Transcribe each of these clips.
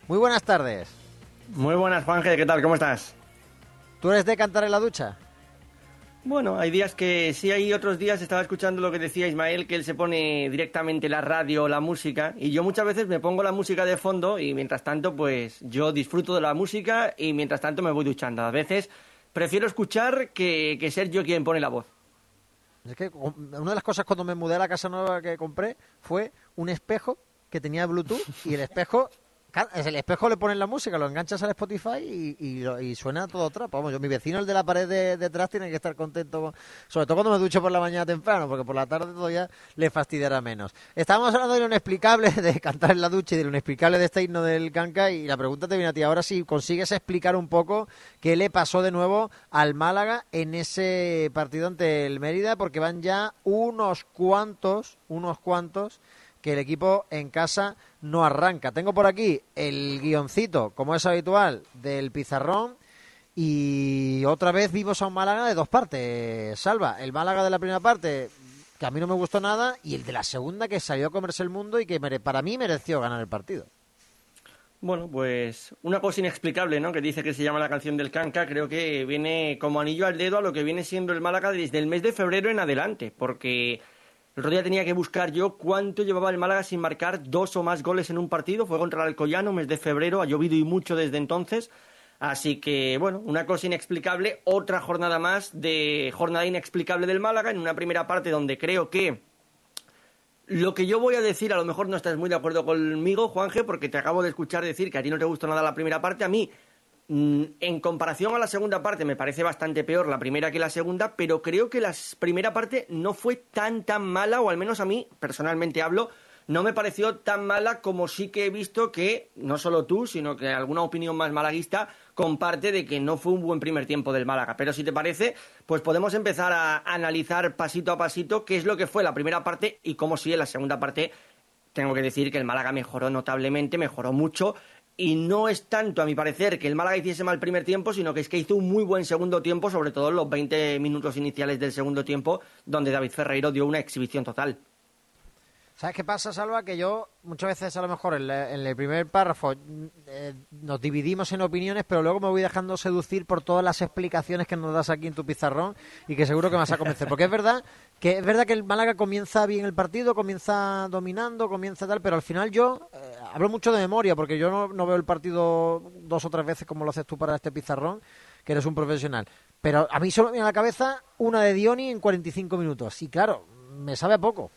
Muy buenas tardes. Muy buenas, Juanje, ¿qué tal? ¿Cómo estás? ¿Tú eres de cantar en la ducha? Bueno, hay días que sí, hay otros días. Estaba escuchando lo que decía Ismael, que él se pone directamente la radio o la música, y yo muchas veces me pongo la música de fondo y mientras tanto pues yo disfruto de la música y mientras tanto me voy duchando. A veces prefiero escuchar que ser yo quien pone la voz. Es que una de las cosas cuando me mudé a la casa nueva que compré fue un espejo que tenía Bluetooth y el espejo le pones la música, lo enganchas al Spotify y suena todo trapo. Vamos, mi vecino, el de la pared de detrás, tiene que estar contento, sobre todo cuando me ducho por la mañana temprano, porque por la tarde todavía le fastidiará menos. Estábamos hablando de lo inexplicable, de cantar en la ducha y de lo inexplicable de este himno del Canca, y la pregunta te viene a ti ahora, si consigues explicar un poco qué le pasó de nuevo al Málaga en ese partido ante el Mérida, porque van ya unos cuantos que el equipo en casa no arranca. Tengo por aquí el guioncito, como es habitual, del pizarrón, y otra vez vimos a un Málaga de dos partes, Salva. El Málaga de la primera parte, que a mí no me gustó nada, y el de la segunda, que salió a comerse el mundo y que para mí mereció ganar el partido. Bueno, pues una cosa inexplicable, ¿no?, que dice que se llama la canción del Canca, creo que viene como anillo al dedo a lo que viene siendo el Málaga desde el mes de febrero en adelante, porque el otro día tenía que buscar yo cuánto llevaba el Málaga sin marcar 2 o más goles en un partido. Fue contra el Alcoyano, mes de febrero, ha llovido y mucho desde entonces. Así que, bueno, una cosa inexplicable, otra jornada más de jornada inexplicable del Málaga, en una primera parte donde creo que lo que yo voy a decir, a lo mejor no estás muy de acuerdo conmigo, Juanje, porque te acabo de escuchar decir que a ti no te gustó nada la primera parte. A mí, en comparación a la segunda parte, me parece bastante peor la primera que la segunda, pero creo que la primera parte no fue tan mala, o al menos a mí, personalmente hablo, no me pareció tan mala como sí que he visto que, no solo tú, sino que alguna opinión más malaguista comparte de que no fue un buen primer tiempo del Málaga. Pero si te parece, pues podemos empezar a analizar pasito a pasito qué es lo que fue la primera parte y cómo sí en la segunda parte. Tengo que decir que el Málaga mejoró notablemente, mejoró mucho. Y no es tanto, a mi parecer, que el Málaga hiciese mal primer tiempo, sino que es que hizo un muy buen segundo tiempo, sobre todo en los 20 minutos iniciales del segundo tiempo, donde David Ferreiro dio una exhibición total. ¿Sabes qué pasa, Salva? Que yo muchas veces a lo mejor en el primer párrafo nos dividimos en opiniones, pero luego me voy dejando seducir por todas las explicaciones que nos das aquí en tu pizarrón y que seguro que me vas a convencer. Porque es verdad que el Málaga comienza bien el partido, comienza dominando, comienza tal, pero al final yo hablo mucho de memoria, porque yo no veo el partido 2 o 3 veces como lo haces tú para este pizarrón, que eres un profesional. Pero a mí solo me viene a la cabeza una de Dioni en 45 minutos. Y claro, me sabe a poco.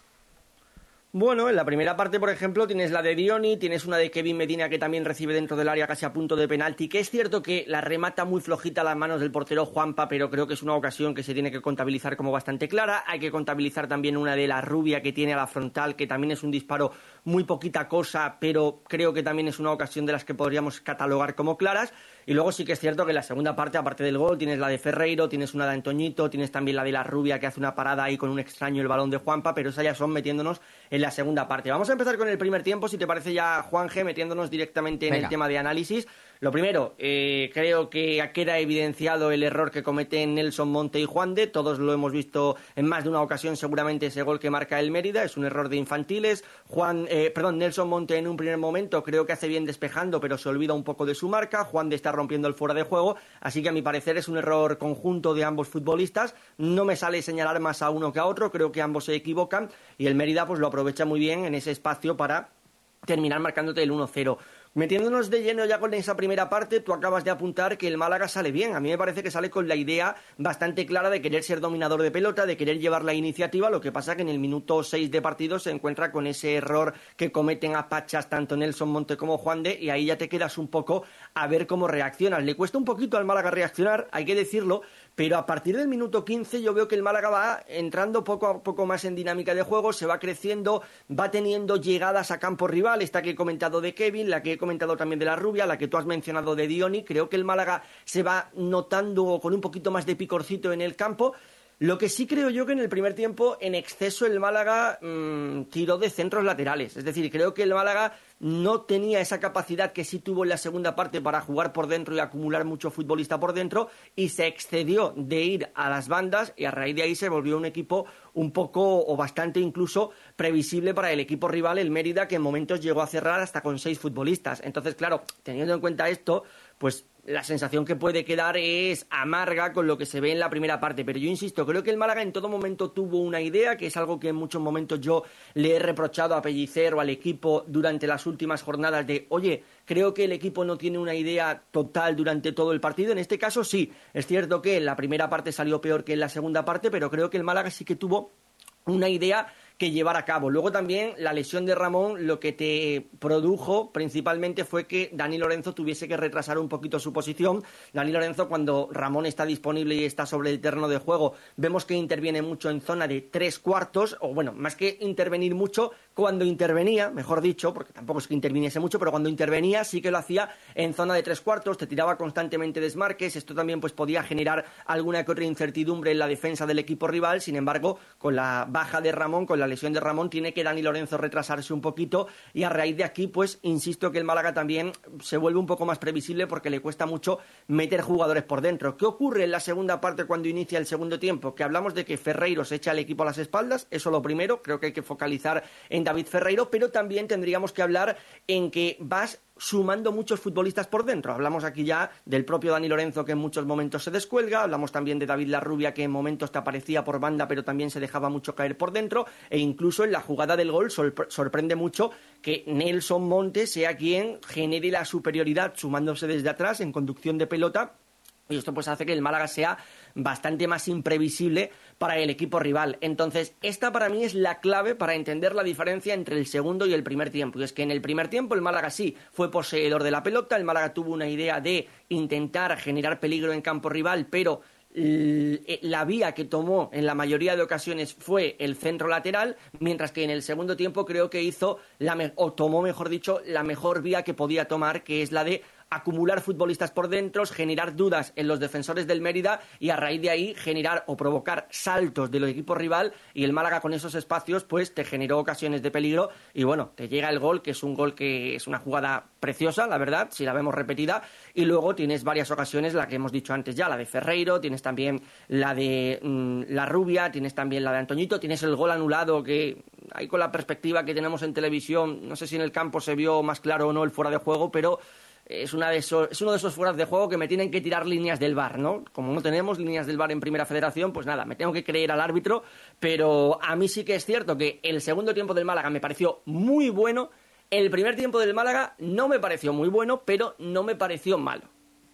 Bueno, en la primera parte, por ejemplo, tienes la de Dioni, tienes una de Kevin Medina que también recibe dentro del área casi a punto de penalti, que es cierto que la remata muy flojita a las manos del portero Juanpa, pero creo que es una ocasión que se tiene que contabilizar como bastante clara. Hay que contabilizar también una de la Rubia que tiene a la frontal, que también es un disparo muy poquita cosa, pero creo que también es una ocasión de las que podríamos catalogar como claras. Y luego sí que es cierto que en la segunda parte, aparte del gol, tienes la de Ferreiro, tienes una de Antoñito, tienes también la de la Rubia que hace una parada ahí con un extraño el balón de Juanpa, pero esas ya son metiéndonos en la segunda parte. Vamos a empezar con el primer tiempo, si te parece ya, Juanje, metiéndonos directamente en el tema de análisis. Lo primero, creo que queda evidenciado el error que cometen Nelson Monte y Juande. Todos lo hemos visto en más de una ocasión, seguramente ese gol que marca el Mérida es un error de infantiles. Nelson Monte en un primer momento creo que hace bien despejando, pero se olvida un poco de su marca. Juande está rompiendo el fuera de juego, así que a mi parecer es un error conjunto de ambos futbolistas. No me sale señalar más a uno que a otro, creo que ambos se equivocan y el Mérida pues lo aprovecha muy bien en ese espacio para terminar marcándote el 1-0. Metiéndonos de lleno ya con esa primera parte, tú acabas de apuntar que el Málaga sale bien. A mí me parece que sale con la idea bastante clara de querer ser dominador de pelota, de querer llevar la iniciativa. Lo que pasa que en el minuto 6 de partido se encuentra con ese error que cometen a pachas tanto Nelson Monte como Juande, y ahí ya te quedas un poco a ver cómo reaccionas. Le cuesta un poquito al Málaga reaccionar, hay que decirlo, pero a partir del minuto 15 yo veo que el Málaga va entrando poco a poco más en dinámica de juego, se va creciendo, va teniendo llegadas a campo rival, esta que he comentado de Kevin, la que he comentado también de la Rubia, la que tú has mencionado de Dioni. Creo que el Málaga se va notando con un poquito más de picorcito en el campo. Lo que sí creo yo que en el primer tiempo, en exceso, el Málaga tiró de centros laterales. Es decir, creo que el Málaga no tenía esa capacidad que sí tuvo en la segunda parte para jugar por dentro y acumular mucho futbolista por dentro, y se excedió de ir a las bandas, y a raíz de ahí se volvió un equipo un poco o bastante incluso previsible para el equipo rival, el Mérida, que en momentos llegó a cerrar hasta con 6 futbolistas. Entonces, claro, teniendo en cuenta esto, pues la sensación que puede quedar es amarga con lo que se ve en la primera parte. Pero yo insisto, creo que el Málaga en todo momento tuvo una idea, que es algo que en muchos momentos yo le he reprochado a Pellicer o al equipo durante las últimas jornadas de, oye, creo que el equipo no tiene una idea total durante todo el partido. En este caso sí, es cierto que en la primera parte salió peor que en la segunda parte, pero creo que el Málaga sí que tuvo una idea que llevar a cabo. Luego también la lesión de Ramón lo que te produjo principalmente fue que Dani Lorenzo tuviese que retrasar un poquito su posición. Dani Lorenzo, cuando Ramón está disponible y está sobre el terreno de juego, vemos que interviene mucho en zona de 3/4, o bueno, más que intervenir mucho, cuando intervenía, mejor dicho, porque tampoco es que interviniese mucho, pero cuando intervenía sí que lo hacía en zona de 3/4, te tiraba constantemente desmarques. Esto también pues podía generar alguna que otra incertidumbre en la defensa del equipo rival. Sin embargo, con la baja de Ramón, con la lesión de Ramón, tiene que Dani Lorenzo retrasarse un poquito, y a raíz de aquí, pues insisto que el Málaga también se vuelve un poco más previsible porque le cuesta mucho meter jugadores por dentro. ¿Qué ocurre en la segunda parte cuando inicia el segundo tiempo? Que hablamos de que Ferreiro se echa al equipo a las espaldas, eso lo primero, creo que hay que focalizar en David Ferreiro, pero también tendríamos que hablar en que vas sumando muchos futbolistas por dentro. Hablamos aquí ya del propio Dani Lorenzo, que en muchos momentos se descuelga, hablamos también de David Larrubia, que en momentos te aparecía por banda pero también se dejaba mucho caer por dentro, e incluso en la jugada del gol sorprende mucho que Nelson Montes sea quien genere la superioridad sumándose desde atrás en conducción de pelota. Y esto pues hace que el Málaga sea bastante más imprevisible para el equipo rival. Entonces, esta para mí es la clave para entender la diferencia entre el segundo y el primer tiempo. Y es que en el primer tiempo el Málaga sí fue poseedor de la pelota, el Málaga tuvo una idea de intentar generar peligro en campo rival, pero la vía que tomó en la mayoría de ocasiones fue el centro lateral, mientras que en el segundo tiempo creo que tomó, mejor dicho, la mejor vía que podía tomar, que es la de acumular futbolistas por dentro, generar dudas en los defensores del Mérida y a raíz de ahí generar o provocar saltos de los equipos rival, y el Málaga con esos espacios pues te generó ocasiones de peligro y bueno, te llega el gol, que es un gol que es una jugada preciosa, la verdad, si la vemos repetida, y luego tienes varias ocasiones, la que hemos dicho antes ya, la de Ferreiro, tienes también la de la Rubia, tienes también la de Antoñito, tienes el gol anulado que ahí con la perspectiva que tenemos en televisión, no sé si en el campo se vio más claro o no el fuera de juego, pero es uno de esos fueras de juego que me tienen que tirar líneas del VAR, ¿no? Como no tenemos líneas del VAR en Primera Federación, pues nada, me tengo que creer al árbitro, pero a mí sí que es cierto que el segundo tiempo del Málaga me pareció muy bueno, el primer tiempo del Málaga no me pareció muy bueno, pero no me pareció malo.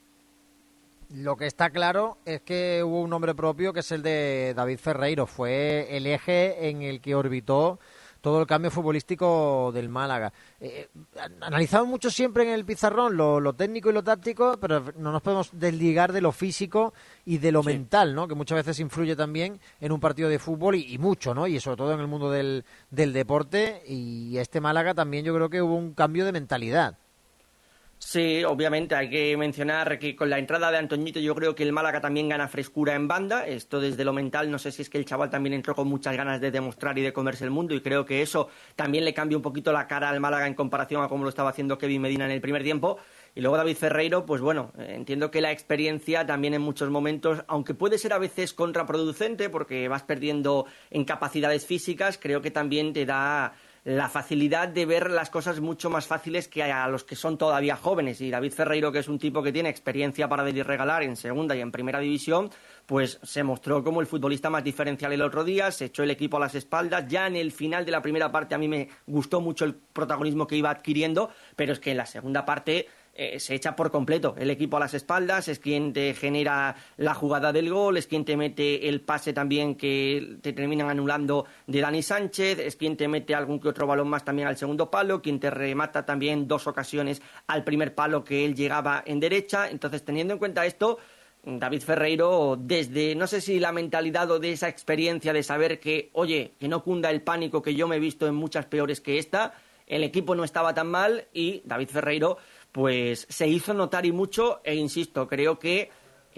Lo que está claro es que hubo un nombre propio, que es el de David Ferreiro, fue el eje en el que orbitó todo el cambio futbolístico del Málaga. Analizamos mucho siempre en el pizarrón lo técnico y lo táctico, pero no nos podemos desligar de lo físico y de lo mental, ¿no? Que muchas veces influye también en un partido de fútbol y mucho, ¿no? Y sobre todo en el mundo del deporte, y este Málaga también yo creo que hubo un cambio de mentalidad. Sí, obviamente hay que mencionar que con la entrada de Antoñito yo creo que el Málaga también gana frescura en banda. Esto desde lo mental, no sé si es que el chaval también entró con muchas ganas de demostrar y de comerse el mundo, y creo que eso también le cambia un poquito la cara al Málaga en comparación a cómo lo estaba haciendo Kevin Medina en el primer tiempo. Y luego David Ferreiro, pues bueno, entiendo que la experiencia también en muchos momentos, aunque puede ser a veces contraproducente porque vas perdiendo en capacidades físicas, creo que también te da la facilidad de ver las cosas mucho más fáciles que a los que son todavía jóvenes. Y David Ferreiro, que es un tipo que tiene experiencia para dar y regalar en segunda y en primera división, pues se mostró como el futbolista más diferencial el otro día, se echó el equipo a las espaldas. Ya en el final de la primera parte a mí me gustó mucho el protagonismo que iba adquiriendo, pero es que en la segunda parte se echa por completo el equipo a las espaldas, es quien te genera la jugada del gol, es quien te mete el pase también que te terminan anulando de Dani Sánchez, es quien te mete algún que otro balón más también al segundo palo, quien te remata también 2 ocasiones al primer palo que él llegaba en derecha. Entonces, teniendo en cuenta esto, David Ferreiro, desde no sé si la mentalidad o de esa experiencia de saber que, oye, que no cunda el pánico, que yo me he visto en muchas peores que esta, el equipo no estaba tan mal y David Ferreiro pues se hizo notar y mucho, e insisto, creo que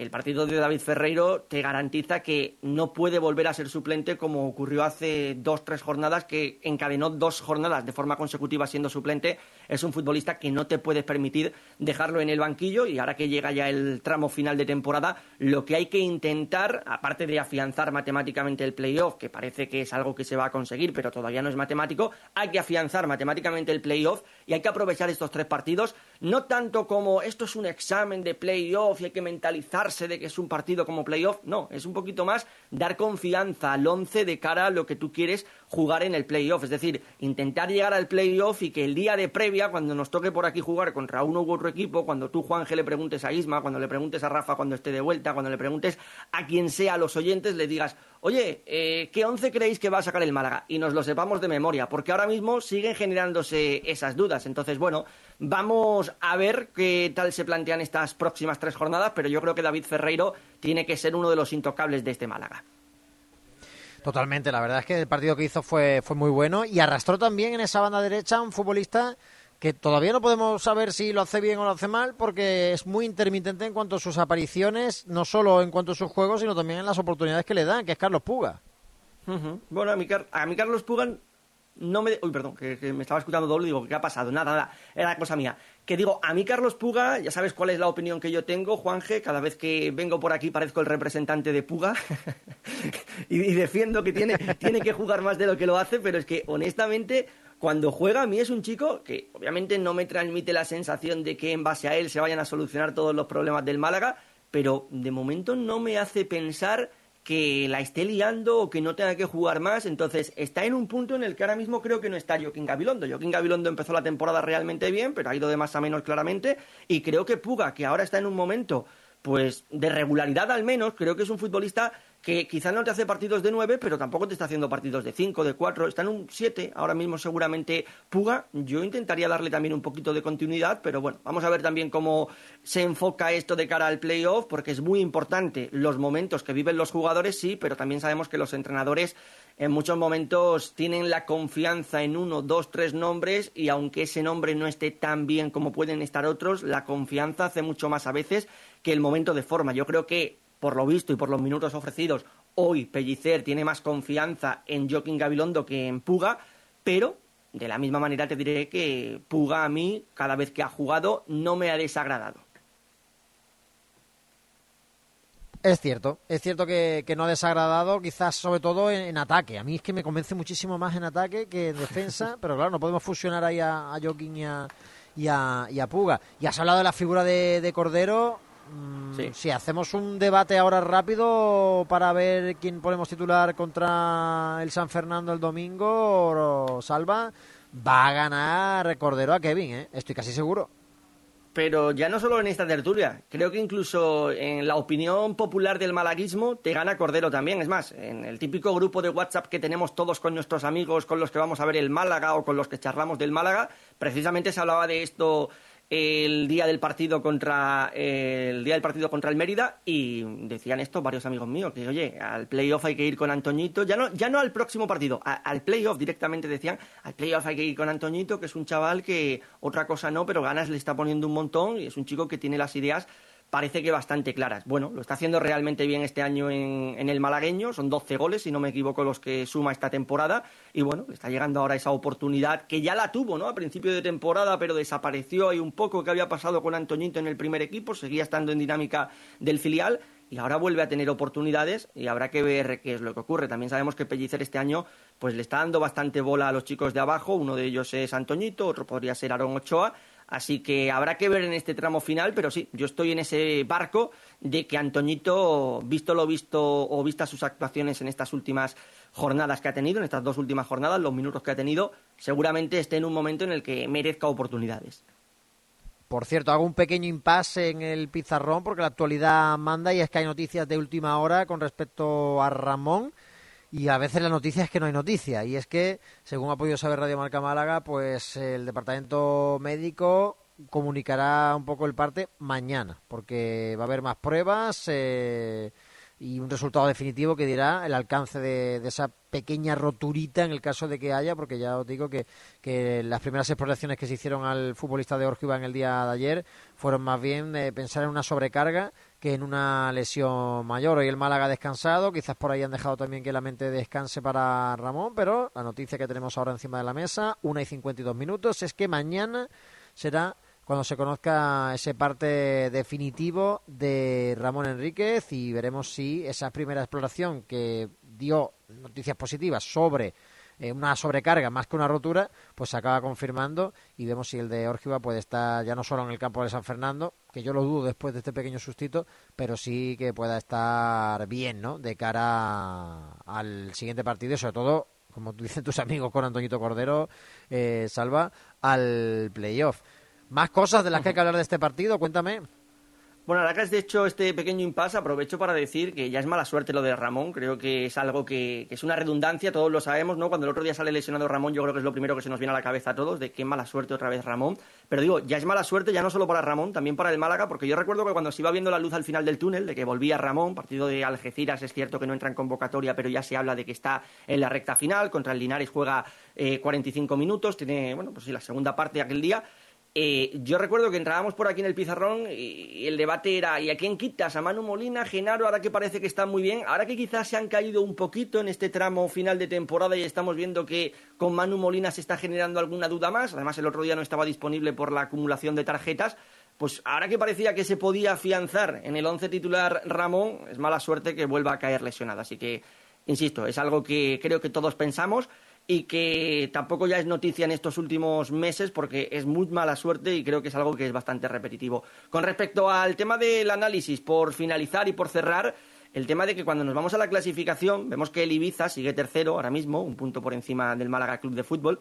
el partido de David Ferreiro te garantiza que no puede volver a ser suplente como ocurrió hace 2-3 jornadas, que encadenó 2 jornadas de forma consecutiva siendo suplente. Es un futbolista que no te puedes permitir dejarlo en el banquillo, y ahora que llega ya el tramo final de temporada, lo que hay que intentar, aparte de afianzar matemáticamente el playoff, que parece que es algo que se va a conseguir, pero todavía no es matemático, hay que afianzar matemáticamente el playoff y hay que aprovechar estos 3 partidos, no tanto como esto es un examen de playoff y hay que mentalizarse de que es un partido como playoff, no, es un poquito más dar confianza al 11 de cara a lo que tú quieres jugar en el playoff, es decir, intentar llegar al playoff y que el día de previa, cuando nos toque por aquí jugar contra uno u otro equipo, cuando tú, Juanje, le preguntes a Isma, cuando le preguntes a Rafa cuando esté de vuelta, cuando le preguntes a quien sea, a los oyentes, le digas, oye, ¿qué 11 creéis que va a sacar el Málaga? Y nos lo sepamos de memoria, porque ahora mismo siguen generándose esas dudas. Entonces, bueno, vamos a ver qué tal se plantean estas próximas 3 jornadas, pero yo creo que David Ferreiro tiene que ser uno de los intocables de este Málaga. Totalmente, la verdad es que el partido que hizo fue muy bueno y arrastró también en esa banda derecha a un futbolista que todavía no podemos saber si lo hace bien o lo hace mal, porque es muy intermitente en cuanto a sus apariciones, no solo en cuanto a sus juegos, sino también en las oportunidades que le dan, que es Carlos Puga. Bueno, a mí Carlos Puga no me... Uy, perdón, que me estaba escuchando doble, digo, ¿qué ha pasado? Nada, era cosa mía. Que digo, a mí Carlos Puga, ya sabes cuál es la opinión que yo tengo, Juanje, cada vez que vengo por aquí parezco el representante de Puga y defiendo que tiene que jugar más de lo que lo hace, pero es que, honestamente, cuando juega, a mí es un chico que obviamente no me transmite la sensación de que en base a él se vayan a solucionar todos los problemas del Málaga, pero de momento no me hace pensar que la esté liando o que no tenga que jugar más. Entonces está en un punto en el que ahora mismo creo que no está Joaquín Gabilondo. Joaquín Gabilondo empezó la temporada realmente bien, pero ha ido de más a menos claramente, y creo que Puga, que ahora está en un momento pues de regularidad al menos, creo que es un futbolista que quizá no te hace partidos de 9, pero tampoco te está haciendo partidos de 5, de 4, está en un 7 ahora mismo seguramente Puga. Yo intentaría darle también un poquito de continuidad, pero bueno, vamos a ver también cómo se enfoca esto de cara al playoff, porque es muy importante los momentos que viven los jugadores, sí, pero también sabemos que los entrenadores en muchos momentos tienen la confianza en 1, 2, 3 nombres, y aunque ese nombre no esté tan bien como pueden estar otros, la confianza hace mucho más a veces que el momento de forma. Yo creo que, por lo visto y por los minutos ofrecidos, hoy Pellicer tiene más confianza en Joaquín Gabilondo que en Puga, pero de la misma manera te diré que Puga a mí, cada vez que ha jugado, no me ha desagradado. Es cierto que no ha desagradado, quizás sobre todo en ataque. A mí es que me convence muchísimo más en ataque que en defensa, pero claro, no podemos fusionar ahí a Joaquín y a Puga. Y has hablado de la figura de Cordero. Sí. Si hacemos un debate ahora rápido para ver quién ponemos titular contra el San Fernando el domingo, Salva, va a ganar Cordero a Kevin, ¿eh? Estoy casi seguro. Pero ya no solo en esta tertulia, creo que incluso en la opinión popular del malaguismo te gana Cordero también. Es más, en el típico grupo de WhatsApp que tenemos todos con nuestros amigos, con los que vamos a ver el Málaga o con los que charlamos del Málaga, precisamente se hablaba de esto el día del partido contra el Mérida, y decían esto varios amigos míos, que oye, al playoff hay que ir con Antoñito, ya no al próximo partido, al playoff directamente decían, al playoff hay que ir con Antoñito, que es un chaval que otra cosa no, pero ganas le está poniendo un montón, y es un chico que tiene las ideas, parece que bastante claras. Bueno, lo está haciendo realmente bien este año en el malagueño, son 12 goles, si no me equivoco, los que suma esta temporada, y bueno, le está llegando ahora esa oportunidad, que ya la tuvo, ¿no?, a principio de temporada, pero desapareció ahí un poco. ¿Qué había pasado con Antoñito en el primer equipo? Seguía estando en dinámica del filial, y ahora vuelve a tener oportunidades, y habrá que ver qué es lo que ocurre. También sabemos que Pellicer este año pues le está dando bastante bola a los chicos de abajo, uno de ellos es Antoñito, otro podría ser Aarón Ochoa. Así que habrá que ver en este tramo final, pero sí, yo estoy en ese barco de que Antoñito, visto lo visto o vistas sus actuaciones en estas últimas jornadas que ha tenido, en estas 2 últimas jornadas, los minutos que ha tenido, seguramente esté en un momento en el que merezca oportunidades. Por cierto, hago un pequeño impasse en el pizarrón porque la actualidad manda, y es que hay noticias de última hora con respecto a Ramón. Y a veces la noticia es que no hay noticia, y es que, según ha podido saber Radio Marca Málaga, pues el departamento médico comunicará un poco el parte mañana, porque va a haber más pruebas y un resultado definitivo que dirá el alcance de esa pequeña roturita en el caso de que haya, porque ya os digo que las primeras exploraciones que se hicieron al futbolista de Órgiva en el día de ayer fueron más bien pensar en una sobrecarga que en una lesión mayor. Hoy el Málaga ha descansado, quizás por ahí han dejado también que la mente descanse para Ramón, pero la noticia que tenemos ahora encima de la mesa, 1:52, es que mañana será cuando se conozca ese parte definitivo de Ramón Enríquez y veremos si esa primera exploración que dio noticias positivas sobre una sobrecarga más que una rotura, pues se acaba confirmando y vemos si el de Órgiva puede estar ya no solo en el campo de San Fernando, que yo lo dudo después de este pequeño sustito, pero sí que pueda estar bien, ¿no?, de cara al siguiente partido y sobre todo, como dicen tus amigos con Antoñito Cordero, Salva, al playoff. Más cosas de las que hay que hablar de este partido, cuéntame. Bueno, ahora que has hecho este pequeño impasse, aprovecho para decir que ya es mala suerte lo de Ramón. Creo que es algo que es una redundancia, todos lo sabemos, ¿no? Cuando el otro día sale lesionado Ramón, yo creo que es lo primero que se nos viene a la cabeza a todos, de qué mala suerte otra vez Ramón. Pero digo, ya es mala suerte ya no solo para Ramón, también para el Málaga, porque yo recuerdo que cuando se iba viendo la luz al final del túnel, de que volvía Ramón, partido de Algeciras, es cierto que no entra en convocatoria, pero ya se habla de que está en la recta final, contra el Linares juega 45 minutos, tiene, bueno, pues sí, la segunda parte de aquel día. Yo recuerdo que entrábamos por aquí en el pizarrón y el debate era ¿y a quién quitas? ¿A Manu Molina, Genaro, ahora que parece que están muy bien? Ahora que quizás se han caído un poquito en este tramo final de temporada y estamos viendo que con Manu Molina se está generando alguna duda más, además el otro día no estaba disponible por la acumulación de tarjetas, pues ahora que parecía que se podía afianzar en el 11 titular Ramón, es mala suerte que vuelva a caer lesionado, así que, insisto, es algo que creo que todos pensamos y que tampoco ya es noticia en estos últimos meses porque es muy mala suerte y creo que es algo que es bastante repetitivo. Con respecto al tema del análisis, por finalizar y por cerrar, el tema de que cuando nos vamos a la clasificación vemos que el Ibiza sigue tercero ahora mismo, un punto por encima del Málaga Club de Fútbol,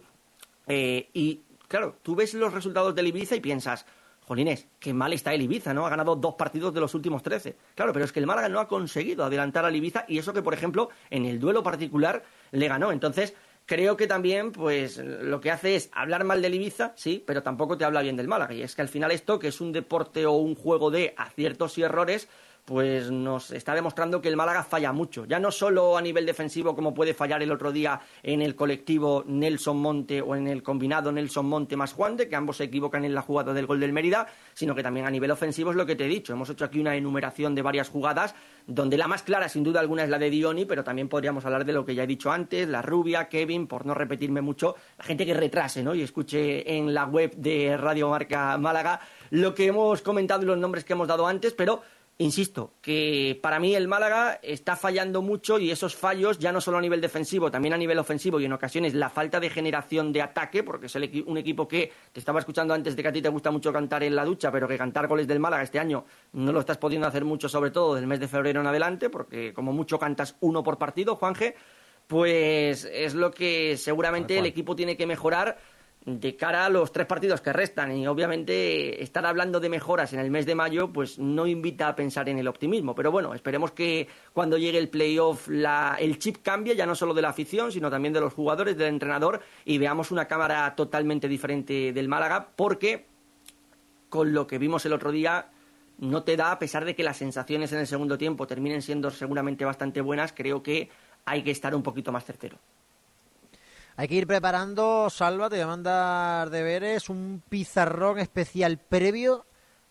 y claro, tú ves los resultados del Ibiza y piensas, jolines, qué mal está el Ibiza, ¿no? Ha ganado 2 partidos de los últimos 13. Claro, pero es que el Málaga no ha conseguido adelantar al Ibiza y eso que, por ejemplo, en el duelo particular le ganó. Entonces, creo que también, pues, lo que hace es hablar mal del Ibiza, sí, pero tampoco te habla bien del Málaga. Y es que al final esto, que es un deporte o un juego de aciertos y errores, pues nos está demostrando que el Málaga falla mucho. Ya no solo a nivel defensivo, como puede fallar el otro día en el colectivo Nelson Monte o en el combinado Nelson Monte más Juande, que ambos se equivocan en la jugada del gol del Mérida, sino que también a nivel ofensivo es lo que te he dicho. Hemos hecho aquí una enumeración de varias jugadas, donde la más clara, sin duda alguna, es la de Dioni, pero también podríamos hablar de lo que ya he dicho antes, la Rubia, Kevin, por no repetirme mucho, la gente que retrase, ¿no?, y escuche en la web de Radio Marca Málaga lo que hemos comentado y los nombres que hemos dado antes, pero insisto, que para mí el Málaga está fallando mucho y esos fallos, ya no solo a nivel defensivo, también a nivel ofensivo y en ocasiones la falta de generación de ataque, porque es un equipo que te estaba escuchando antes de que a ti te gusta mucho cantar en la ducha, pero que cantar goles del Málaga este año no lo estás pudiendo hacer mucho, sobre todo del mes de febrero en adelante, porque como mucho cantas 1 por partido, Juanje, pues es lo que seguramente el equipo tiene que mejorar de cara a los 3 partidos que restan, y obviamente estar hablando de mejoras en el mes de mayo pues no invita a pensar en el optimismo, pero bueno, esperemos que cuando llegue el playoff el chip cambie, ya no solo de la afición sino también de los jugadores, del entrenador, y veamos una cámara totalmente diferente del Málaga, porque con lo que vimos el otro día no te da, a pesar de que las sensaciones en el segundo tiempo terminen siendo seguramente bastante buenas, creo que hay que estar un poquito más certero. Hay que ir preparando, Salva, te voy a mandar deberes, un pizarrón especial previo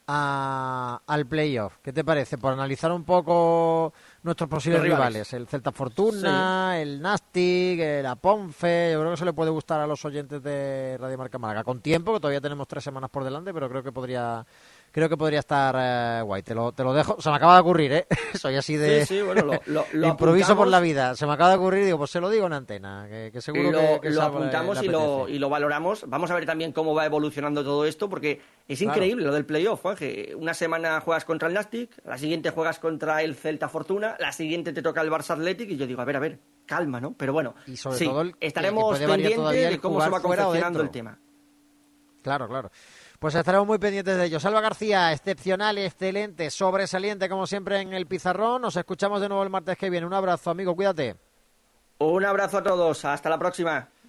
al playoff. ¿Qué te parece? Por analizar un poco nuestros posibles rivales. El Celta Fortuna, sí, el Nastic, el Aponfe. Yo creo que se le puede gustar a los oyentes de Radio Marca Málaga. Con tiempo, que todavía tenemos 3 semanas por delante, pero creo que podría estar guay. Te lo dejo. Se me acaba de ocurrir, ¿eh? Soy así de... Sí, bueno, lo improviso por la vida. Se me acaba de ocurrir y digo, pues se lo digo en antena. Que seguro que lo apuntamos y lo valoramos. Vamos a ver también cómo va evolucionando todo esto, porque es increíble lo del playoff, Juanje. Una semana juegas contra el Nastic, la siguiente juegas contra el Celta Fortuna, la siguiente te toca el Barça Athletic, y yo digo, a ver, calma, ¿no? Pero bueno, y sobre todo estaremos pendientes de cómo se va confeccionando el tema. Claro. Pues estaremos muy pendientes de ello. Salva García, excepcional, excelente, sobresaliente como siempre en el pizarrón. Nos escuchamos de nuevo el martes que viene. Un abrazo, amigo, cuídate. Un abrazo a todos, hasta la próxima.